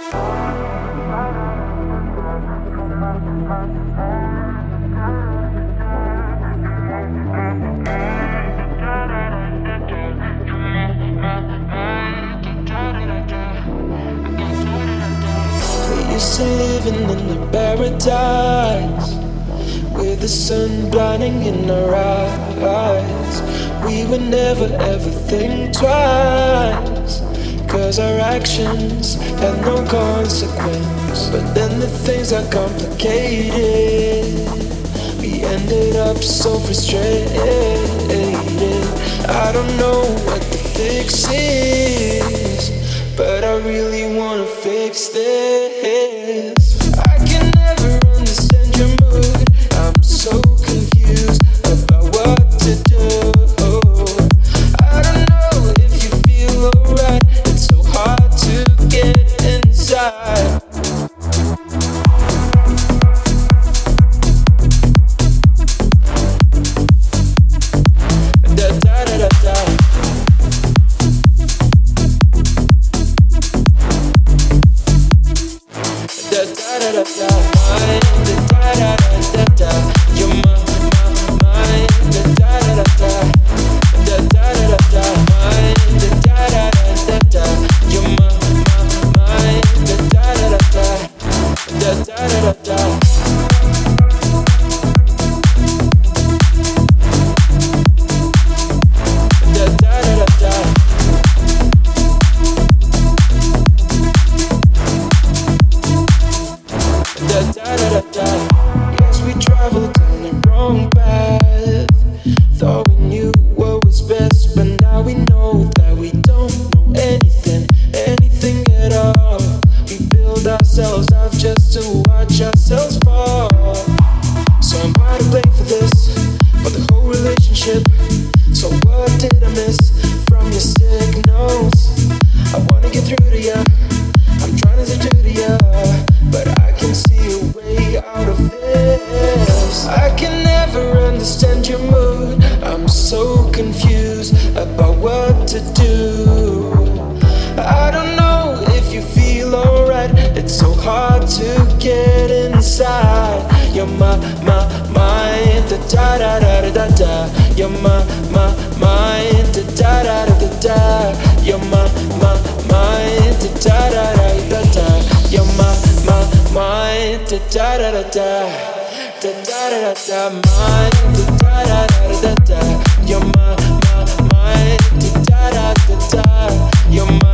Used to living in a paradise with the sun blinding in our eyes. We would never ever think twice, 'cause our actions had no consequence. But then the things got complicated. We ended up so frustrated. I don't know what the fix is, but I really wanna fix this. I can never understand your mood. I'm so confused about what to do. I don't know if you feel alright. It's so hard to get inside. Da da da da da. Da da da da da, da da da da. You're my mind. Da da da da da, da da da da. Da da da da. You're my mind. Da da da da, da da da da. Yes, we traveled down the wrong path. Thought we knew what was best, but now we know that we don't know anything at all. We build ourselves up just to watch ourselves fall. So I'm hard to blame for this, for the whole relationship. So what did I miss from your signals? I wanna get through to you, I'm trying to say true to you, but I can see a way out of this. I can never understand your mood. I'm so confused about what to do. I don't know if you feel alright. It's so hard to get inside. You're my mind. Da da da da da da. You're my mind. Da da da da da. You're my mind. Da da da da da. You're my mind. Da da da da. Da da da da. Mind. Da da da da da. You're my mind. Da da da da. You're my